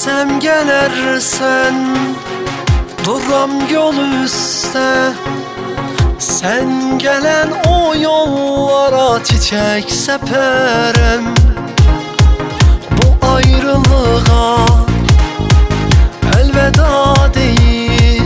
Bilsəm gələrsən, duram yol üstə. Sən gələn o yollara çiçək səpərəm. Bu ayrılığa əlvəda deyil,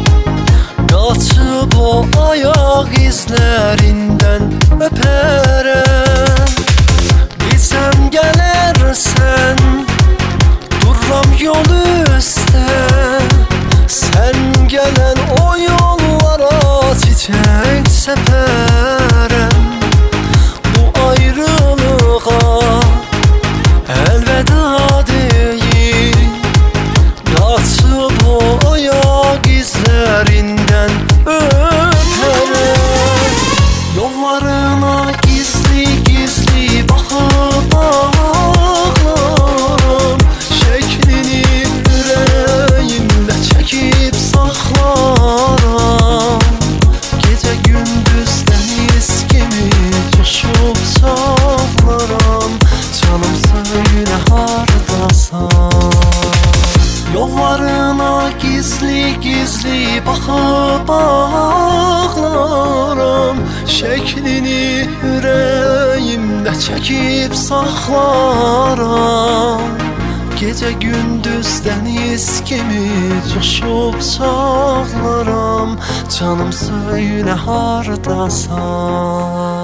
qaçıb o ayaq izlərindən öpərəm. Bilsəm gələrsən, duram yol üstə. Sən gələn o yollara çiçək səpərəm. Bu ayrılığa əlvəda deyil, qaçıb o ayaq izlərindən öpərəm. Yollarına gizli-gizli baxıb ağlarım. Şəklini ürəyimdə çəkib saxlaram. Gecə gündüz dəniz kimi coşub çağlaram. Canım söyle hardasan. Yollarına gizli-gizli baxıb ağlaram. Şəklini ürəyimdə çəkib saxlaram. Gecə gündüz dəniz kimi coşub çağlaram. Canım söyle hardasan.